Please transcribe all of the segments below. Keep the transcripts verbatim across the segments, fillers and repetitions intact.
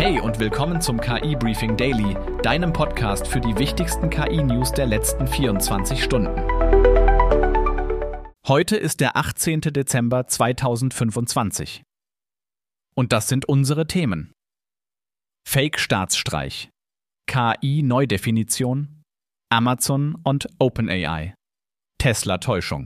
Hey und willkommen zum K I-Briefing Daily, deinem Podcast für die wichtigsten K I-News der letzten vierundzwanzig Stunden. Heute ist der achtzehnte Dezember zweitausendfünfundzwanzig. Und das sind unsere Themen. Fake-Staatsstreich, K I-Neudefinition, Amazon und OpenAI, Tesla-Täuschung.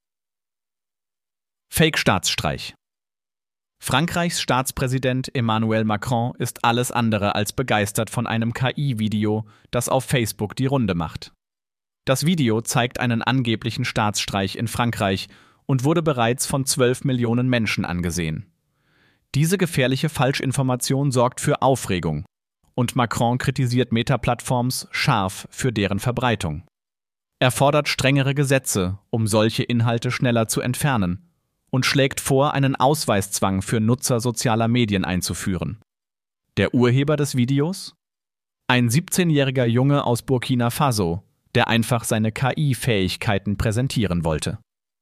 Fake-Staatsstreich. Frankreichs Staatspräsident Emmanuel Macron ist alles andere als begeistert von einem K I-Video, das auf Facebook die Runde macht. Das Video zeigt einen angeblichen Staatsstreich in Frankreich und wurde bereits von zwölf Millionen Menschen angesehen. Diese gefährliche Falschinformation sorgt für Aufregung und Macron kritisiert Meta-Plattforms scharf für deren Verbreitung. Er fordert strengere Gesetze, um solche Inhalte schneller zu entfernen, und schlägt vor, einen Ausweiszwang für Nutzer sozialer Medien einzuführen. Der Urheber des Videos? Ein siebzehnjähriger Junge aus Burkina Faso, der einfach seine K I-Fähigkeiten präsentieren wollte.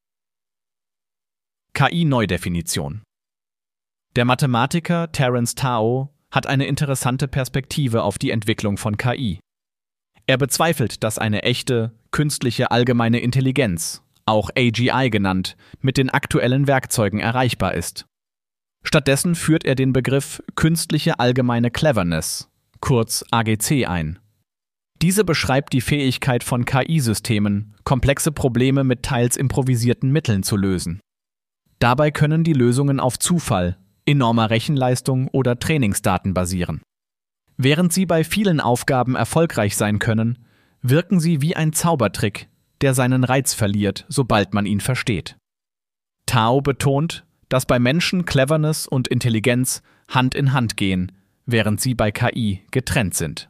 K I-Neudefinition. Der Mathematiker Terence Tao hat eine interessante Perspektive auf die Entwicklung von K I. Er bezweifelt, dass eine echte, künstliche allgemeine Intelligenz, auch A G I genannt, mit den aktuellen Werkzeugen erreichbar ist. Stattdessen führt er den Begriff künstliche allgemeine Cleverness, kurz A G C, ein. Diese beschreibt die Fähigkeit von K I-Systemen, komplexe Probleme mit teils improvisierten Mitteln zu lösen. Dabei können die Lösungen auf Zufall, enormer Rechenleistung oder Trainingsdaten basieren. Während sie bei vielen Aufgaben erfolgreich sein können, wirken sie wie ein Zaubertrick, der seinen Reiz verliert, sobald man ihn versteht. Tao betont, dass bei Menschen Cleverness und Intelligenz Hand in Hand gehen, während sie bei K I getrennt sind.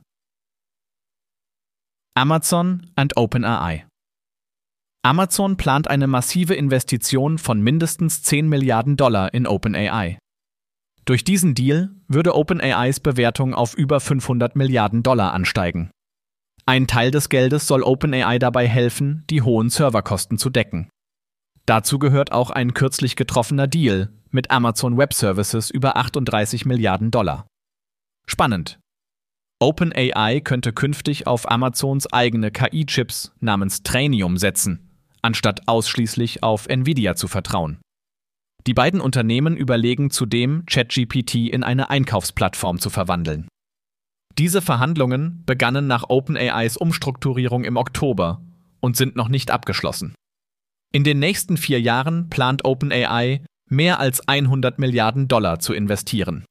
Amazon und OpenAI. Amazon plant eine massive Investition von mindestens zehn Milliarden Dollar in OpenAI. Durch diesen Deal würde OpenAIs Bewertung auf über fünfhundert Milliarden Dollar ansteigen. Ein Teil des Geldes soll OpenAI dabei helfen, die hohen Serverkosten zu decken. Dazu gehört auch ein kürzlich getroffener Deal mit Amazon Web Services über achtunddreißig Milliarden Dollar. Spannend. OpenAI könnte künftig auf Amazons eigene K I-Chips namens Trainium setzen, anstatt ausschließlich auf Nvidia zu vertrauen. Die beiden Unternehmen überlegen zudem, ChatGPT in eine Einkaufsplattform zu verwandeln. Diese Verhandlungen begannen nach OpenAIs Umstrukturierung im Oktober und sind noch nicht abgeschlossen. In den nächsten vier Jahren plant OpenAI, mehr als hundert Milliarden Dollar zu investieren.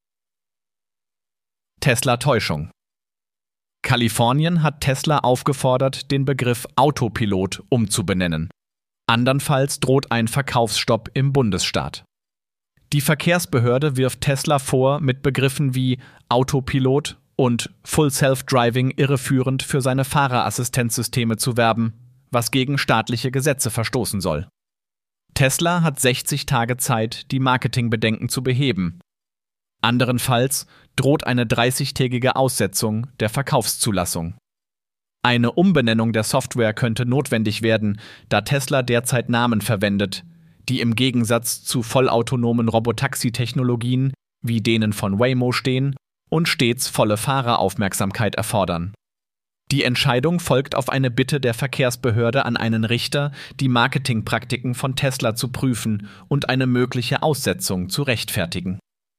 Tesla-Täuschung. Kalifornien hat Tesla aufgefordert, den Begriff Autopilot umzubenennen. Andernfalls droht ein Verkaufsstopp im Bundesstaat. Die Verkehrsbehörde wirft Tesla vor, mit Begriffen wie Autopilot und Full Self-Driving irreführend für seine Fahrerassistenzsysteme zu werben, was gegen staatliche Gesetze verstoßen soll. Tesla hat sechzig Tage Zeit, die Marketingbedenken zu beheben. Anderenfalls droht eine dreißigtägige Aussetzung der Verkaufszulassung. Eine Umbenennung der Software könnte notwendig werden, da Tesla derzeit Namen verwendet, die im Gegensatz zu vollautonomen Robotaxi-Technologien wie denen von Waymo stehen und stets volle Fahreraufmerksamkeit erfordern. Die Entscheidung folgt auf eine Bitte der Verkehrsbehörde an einen Richter, die Marketingpraktiken von Tesla zu prüfen und eine mögliche Aussetzung zu rechtfertigen.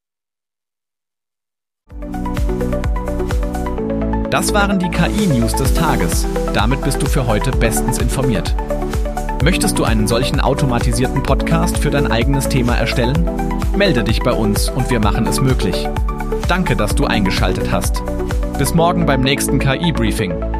Das waren die K I-News des Tages. Damit bist du für heute bestens informiert. Möchtest du einen solchen automatisierten Podcast für dein eigenes Thema erstellen? Melde dich bei uns und wir machen es möglich. Danke, dass du eingeschaltet hast. Bis morgen beim nächsten K I-Briefing.